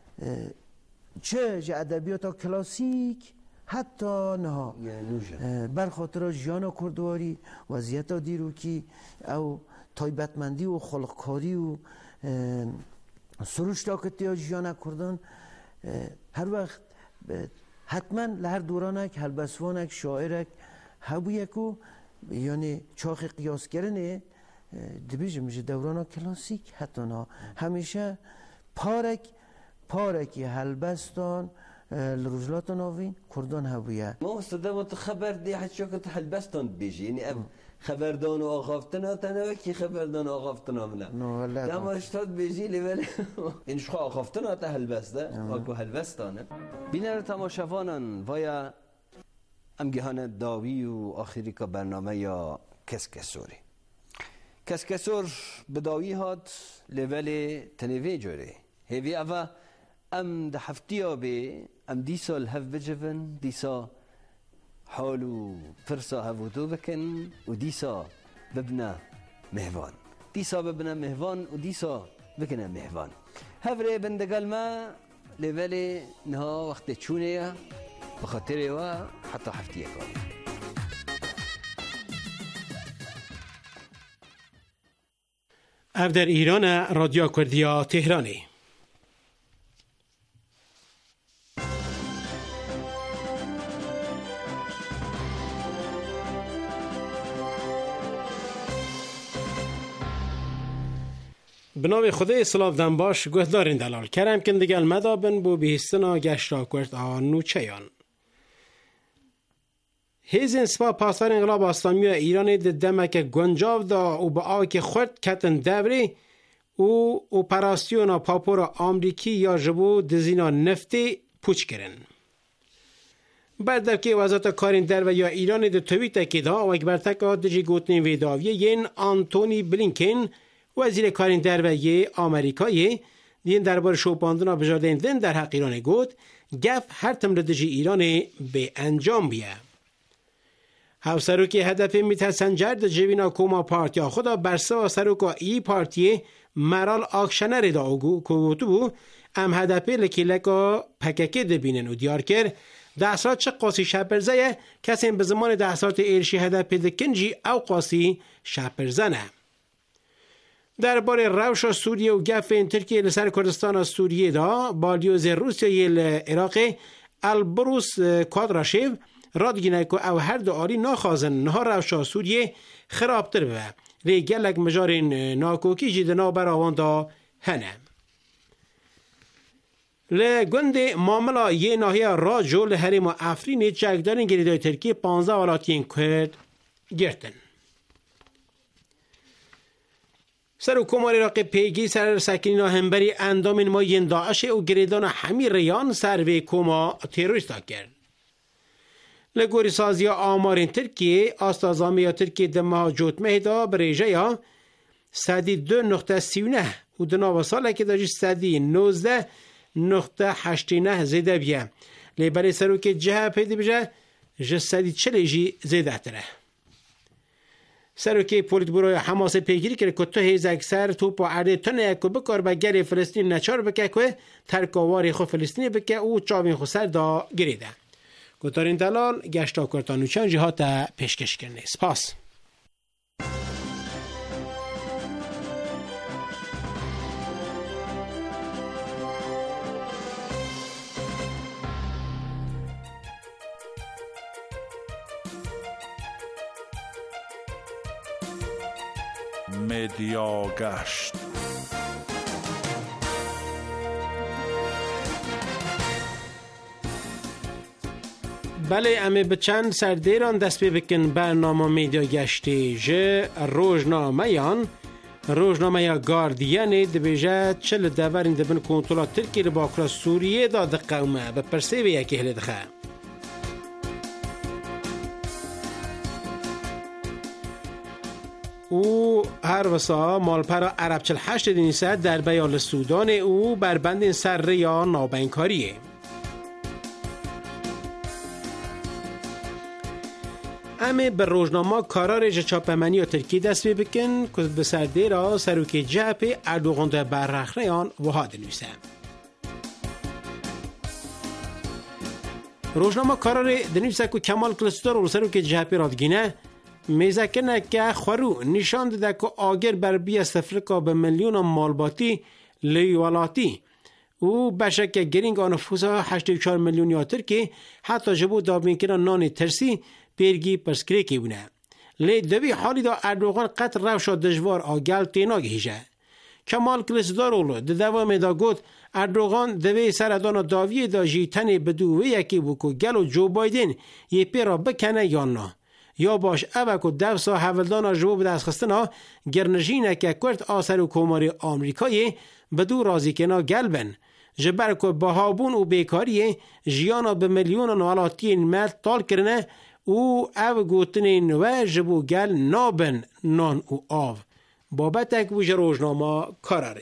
چه ادبیات کلاسیک حتی نه بر خاطر جان کردواری وضعیت دیرو کی او تایبتمندی و خلقکاری و سروش تاکتی جان کردن هر وقت حتما لهر دورانک هلبسوانک شاعرک هبویکو یعنی چاخ قیاس کردنه دبیجه میشه دورانا کلاسیک حتی نه همیشه پارکی هلبستان الرجلات ناوین کردان هبویه ما استدامت خبر دی حد شکت هلبستان بیجی یعنی خبردان و آغافتنا تنوه کی خبردان و آغافتنا منه دم اشتاد بیجی لیول این شخوا آغافتنا تا هلبسته واکو هلبستانه بینر تماشاوانان وایا امگهان داوی و آخری که برنامه یا کسکسوری کسکسور بداوی هات لیول تنوی جوری هیوی اوه ام ده هفتیا به ام دیسا الهف بجفن دیسا حالو فرصة هفوتو بكن وديسا ببنا مهوان ديسا ببنا مهوان وديسا بكنا مهوان هفري بندقال ما لفالي نها وقت تشونيا بخاطري حتى حفتية كون اف در ایران رادیو کردیا تهرانی بنام خدای سلاف دن باش گهدارین دلال کرم کن دیگل مدابن بو بیستنا گشتا کرد آنو چیان هیزین سپا پاسدار انقلاب اسلامی ایران ده دمک گنجاو دا و با آک خورد کتن دوری و اپراسیون پاپور آمریکی یا جبو دزینا نفتی پوچ کرن بعد که وزارت کارین در و یا ایران ده تویت که دا و اکبر تکا دجی گوتنین ویداویه ین آنتونی بلینکن وزیر کارین درویه آمریکایی دین دربار شوپاندنا بجاردین دن در حق ایران گوت گف هر تمردجی ایران به انجام بیه. هفسروکی هدف میتسنجر در جوینا کوما پارتیا خدا برسا سروکا ای پارتی مرال آکشنر دا اوگو کوگوتو بو ام هدفی لکیلکا پککی دبینن و دیار کر دهسات چه قاسی شپرزه کسی به زمان دهسات ایرشی هدف دکنجی او قاسی شپرزنه. درباره روش سوریه و گف این ترکیه لسر کردستان سوریه دا بالیوز روسیه العراق البروس کادراشیو رادگینه که او هر دو آری ناخازن نها روش سوریه خرابتر بوه لی گلک مجارین ناکوکی جیدنا براوان دا هنه لگند معامله یه ناحیه راجو لحریم و افرین چکدارین گریدای ترکیه 15 ولاتین کرد گرتن سر حکومت عراق پیگی سر سکنین همبری اندامین ما ین داعش و گریدان همی ریان سر به کما تروریستا کرد. لگوری سازی آمارین ترکیه آستازامی یا ترکیه دمها جوت مهدا بریجه یا 102.39 و دناو ساله که داجی 119.89 زیده بیه. لیبری سرو که جه پیدا بجه جه 140 جی زیده تره. سروکی پولیت بروی حماس پیگیری کرد که تو هیز اکثر توپ و عرده تنه اکو بکار بگری فلسطین نچار بکه که ترکاواری خو فلسطینی بکه او چاوین خو سر دا گریده. گوتارین دلال گشتا کرتانو چند جهات پیشکش کرنه. سپاس. مدیا گشت بله امه به چند سردیران دست بکن برنامه مدیا گشتی جه روزنامه یان روزنامه یا گاردین دبیجه چل دورین دبن کنترل ترکی رو باکرا سوریه دا دقومه به پرسیوه یکی هلی دخه. او هر وسا مالپرا عرب 48 دینیسه در بیال سودان او بر بند سر یا نابینکاریه. اما به روزنامه قرار چاپمنی و ترکی دست بکن که به سرده را سروک جهپ اردوغان در بررخریان وها دنویسه. روزنامه قرار دنویسه که کمال کلستر و سروک جهپ را دگینه میزه کنه که خورو نشان داده که آگر بر بیست افریقا به میلیون مالباتی لیوالاتی او بشک گرینگ آن نفوس 84 میلیون یا ترکی حتی جبو دابین کنه نان ترسی پیرگی پرسکریکی بونه. لی دوی حالی دا اردوغان قطر روشا دجوار آگل تیناگی هیجه. کمال کلسدارولو ده دوام دا گود اردوغان دوی سردان داوی دا جیتن بدوی یکی بکو گل و جو بایدن یه پیرا بکنه یا نه. یا باش اوکو دوسا حولدان جواب دست خستنا گرنجینه که کرد آسر و کماری آمریکایی بدو رازی کنا گلبن. جبر که بهابون و بیکاریه جیانا به میلیون نوالاتی مرد تال کرنه او گوتنی نوه جبو گل نابن نان او آو. بابتک بوش روزنامه کاراره.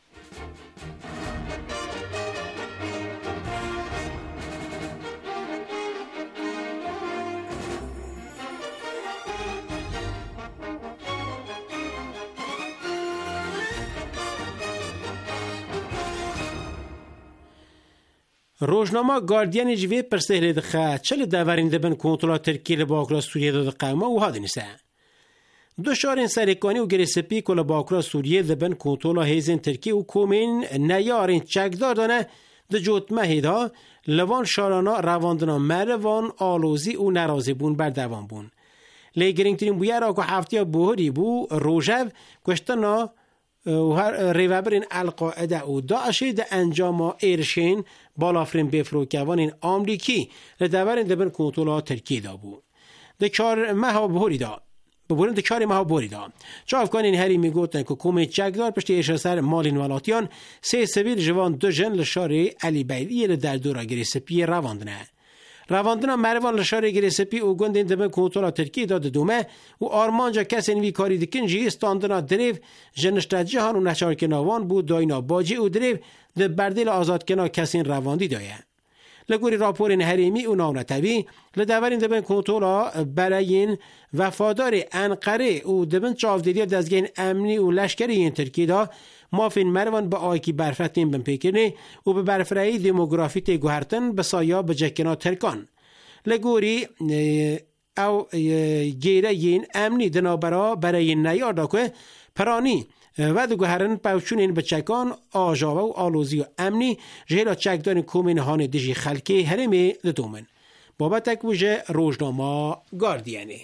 روزنامه گاردین جوی پرسهل دخه چل دورین دبن کنترل ترکی لباکرا سوریه دا قومه و هاد نیسه. دو شارین سرکانی و گریسپی که لباکرا سوریه دبن کنترل هیزن ترکی و کومین نیارین چکدار دانه ده جوتمه هیدا لوان شارانا رواندنا مروان آلوزی و نرازی بون بردوان بون. لیگرینگ ترین بویه را که هفته بوهری بو روژو کشتنا و هر ریوبرین القاعده و داعشی ده انجام ایرشین بالافرین بفروکوان آمریکی لدورین دبن کنترل ترکی دا بود. ده 4 ماه بوری دا. ببورن ده 4 ماه بوری دا. چه افغان این هری میگوتن که کومه چکدار پشت ایش سر مالین ولاتیان 3 سویل جوان 2 جن لشار علی بیدی در دورا گریسپی رواندنه. رواندنا مروان لشار گریسپی او گندین دبن کنترل ترکی داد دومه و آرمانجا کسین وی کاری دکن جی استاندنا دریو جنشت جهان و نشار کناوان بود داینا باجی او دریو ده بردیل آزاد کنا کسین رواندی دایه. لگوری راپورین حریمی و ناونتوی لدورین دبن کنترل براین وفادار انقره و دبن چاودیدی دزگین امنی و لشکری این ترکی دا مافین مروان با آیکی برفتین بن پیکرنی و به برفرهی دیموگرافی گوهرتن به سایا به جکنا ترکان. لگوری او گیره این امنی دنابرا برای نیار دا که پرانی و دو گوهرن پوچون این بچکان آجاوه و آلوزی و امنی جهلا چکدان کومین هان دیجی خلکی هرمی دومن. بابتک بوجه روزنامه گاردینی.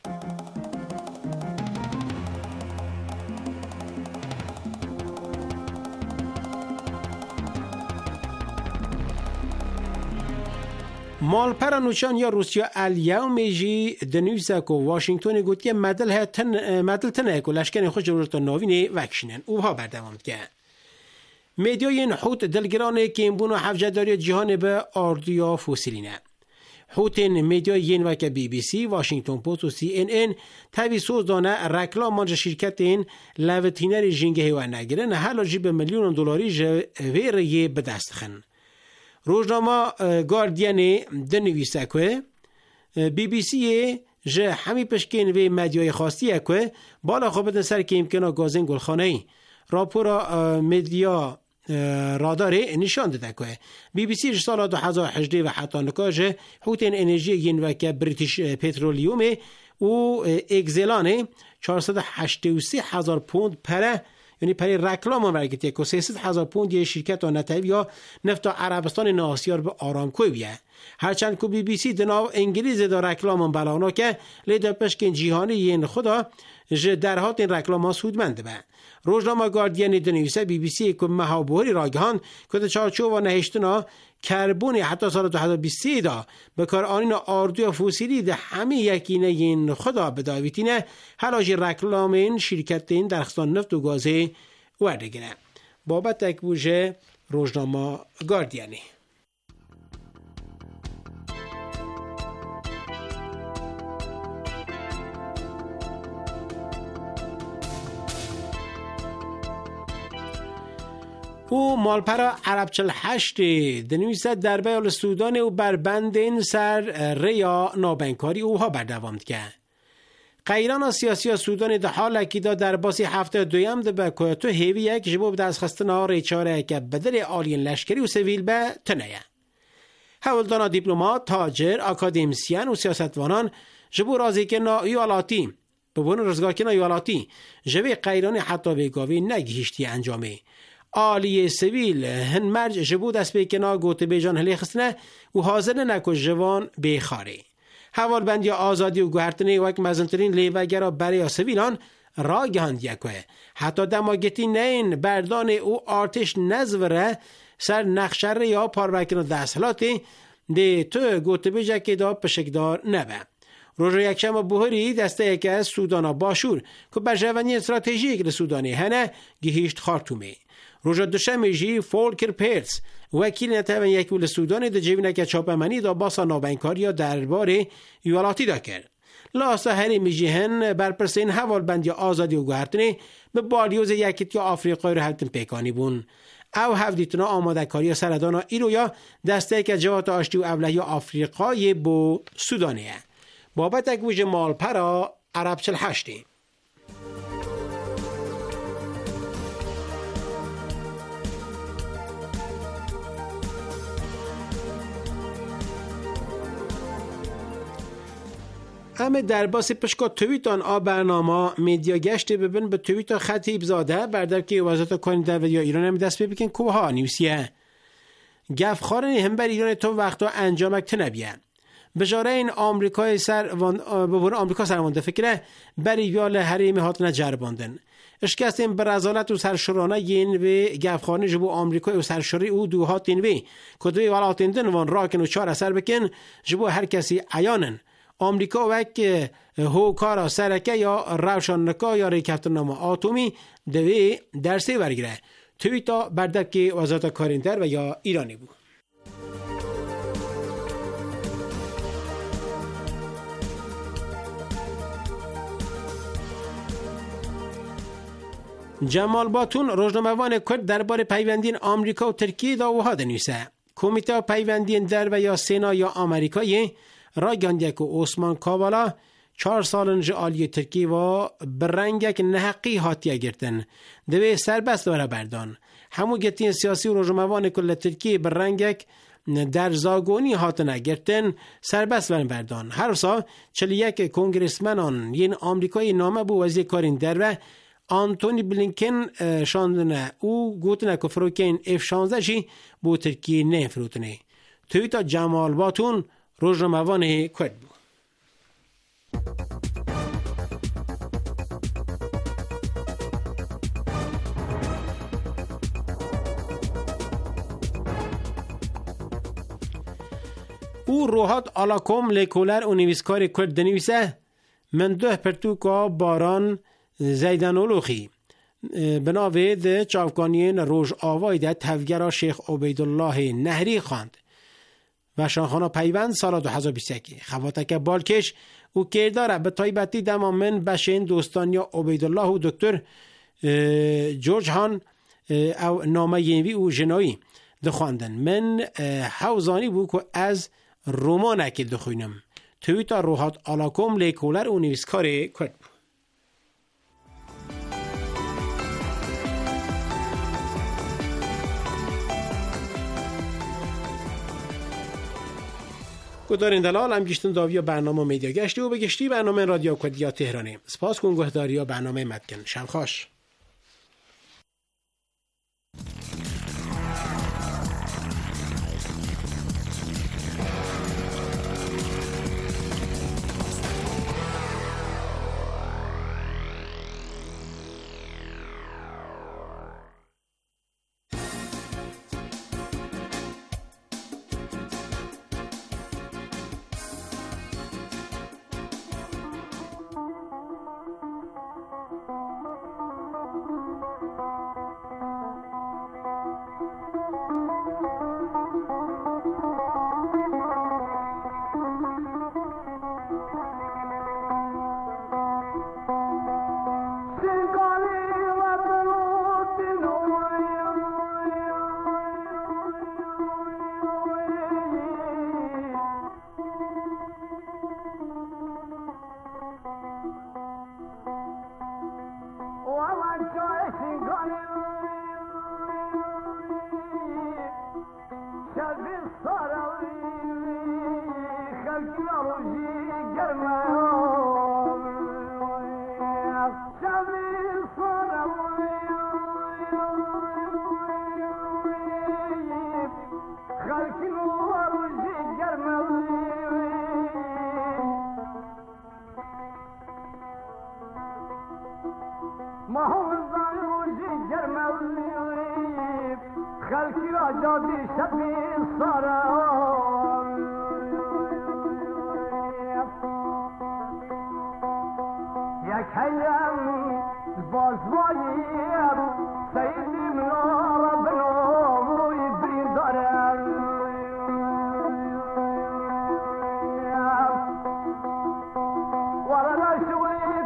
مالپرا نوشان یا روسیا الیوم جی دنویسه که واشنگتن گوتی مدل تنه که لشکر خوش جورت ناوینه وکشنن اوها بردوام که میدیای این حوت دلگرانه که این بونو حفجداری جهان به آردیا فوسیلینه. حوت میدیای این وکه بی بی سی، واشنگتن پوست و سی ان ان تاوی سوز دانه رکلام مانج شرکت این لوتینری جنگه هیوه نگیرن حالا جی به میلیون دلاری جویر یه بدست خن. روزنامه گاردین دنویسه که بی بی سی جه همی پشکین و مدیای خاصیه که بالا خوابت سر که امکانا گازین گلخانهی راپورا مدیا راداره نشان داده که بی بی سی سال 2018 و حتی نکاجه حوتین انرژی ین وکه بریتیش پترولیوم و اگزلانه 483,000 پوند پره یعنی پری رکلام ورگیتی که 300,000 پوند یه شرکت آنتوی یا نفت عربستان ناسیار به آرامکو بیه. هرچند که بی بی سی دناو انگلیز دا رکلام بلانا که لیده پشکین جیهانی این خدا درهات این رکلام ها سودمند به. روزنامه گاردین دنویسه بی بی سی که محابوری راگهان که چارچو و نهشتنا کربن حتی سال 2023 دا به کار آنین آردو فوسیلی ده همه یکینه این خدا بداویتینه حلاجی رکلامین شرکتین درخستان نفت و گازه وردگیره. بابت اکبوژه روزنامه گاردیانی. او مالپرا عرب 48 دنویسد در بیال سودان و بربندین سر ریا نابنکاری اوها بردوام کرد. قیران سیاسی سودان ده حال اکیدا در باسی هفته دویم ده به کویتو هیوی یک جبوب ده از خستنا ریچاره که بدل آلین لشکری و سویل به تنیه. حولدانا دیپلومات، تاجر، اکادمیسیان و سیاستوانان جبو رازی که نا ایوالاتی ببون رزگار که نا ایوالاتی جبه قیران حتی بگاوی نگیشتی انجامه. آلی سویل هن مرج جبو دست به کنا گوت بیجان هلی خستنه و حاضر نکو جوان بیخاره. حوال بندی آزادی و گوهرتنی وک مزنترین لیوگرا برای سویلان را گهاند یکوه. حتی دماغتی نین بردان او آرتش نزوره سر نخشر یا پاروکن دستلاتی ده تو گوت بیجا که دا پشکدار نبه. روز یکشنبه بوهری دسته یکی از سودانا باشور که برجوانی استراتژیک لسودانی هنه گهیشت خارتومه. روز دوشنبه جی فولکر پیرس وکیل نتیجه یکول سودان ده جیبینه که چاپمنی دا باسا نابنکاری یا درباره ایوالاتی دا کرد. لاسا هری میجیهن برپرسین حوال بندی آزادی و گوهرتنی به بالیوز یکیت یا آفریقای رو هلتن پیکانی بون. او هفدیتنا آماده کاری سردانا ایرو یا دسته که جوات آشتی و اولهی آفریقای بو سودانیه. بابت اگوش مالپرا عرب 48. همه در باس پشکا تویتان برنامه میدیا گشت ببین به تویتا خطیب زاده بردر که وزارت کانادا و یا ایران هم دست ببین کوها نیوسیه گفخارن هم بر ایران تو وقتا انجامک تنبیه بجاره این آمریکای ببور آمریکا سروانده فکره بری ویال حریم هاتنه جرباندن اشکستیم بر رزالت و سرشرانه ین و گفخانه جبو آمریکای و سرشری او دوهات این وی کدوی ولاتندن وان راکن و چار اثر بکن جبو هر کسی عیانن آمریکا وک هوکارا سرکه یا روشنکا یا ریکفترنامه آتومی دوی درسی برگره تویتا بردک وزارت کارینتر و یا ایرانی بود. جمال باتون روزنامه‌وان کرد درباره پیوندین آمریکا و ترکیه داوها دنیسه. کمیته پیوندین در و یا سنا یا آمریکایی را گندک و عثمان کاوالا 4 سال جالی ترکیه و برنگک نحقی هاتیه گرتن دوی سربست داره بردان همو گتین سیاسی و روزنامه‌وان کل ترکیه برنگک در زاگونی هاتنه گرتن سربست بردان هر سال 41 کنگرسمنان یین آمریکایی نامه بو وزیر کارین در و آنتونی بلینکن شاندنه او گوتنه که فروکین F-16 جی بو ترکیه نه فروتنه تویتا جمال باتون روزنامه‌وان کرد بود. او روحات آلاکوم لیکولر و نویسکار کرد دنویسه من 2 پرتوکا باران زیدانولوخی بناوی ده چاوکانین روش آوای ده تفگرا شیخ عبیدالله نهری خواند و شانخانا پیوند سال 2021 خواتک بالکش او کرداره به تایبتی دمامن بشین دوستان یا عبیدالله و دکتر جورج هان او نامه ینوی او جنایی دخواندن من حوزانی بود که از رومان اکل دخوینم تویتا روحات آلاکوم لیکولر و نویسکار کرد. گدارین دلال هم گشتن داویا برنامه میدیا گشتی و بگشتی برنامه رادیو کردیا تهرانه سپاس کن گهداریا برنامه مدکن شمخاش ما هو الزاروجي جرمولي خلقي راجادي شبي الصرام يا كلام البازوايب سيدي من ربنا ويبرين دارم ولا شوي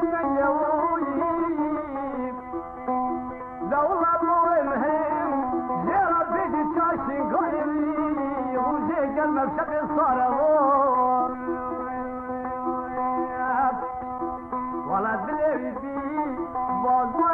تنيوي دولة مهم يا ربي دي تشاشي قلبي وجي قلبي بشكل صار ولا بلي بي باز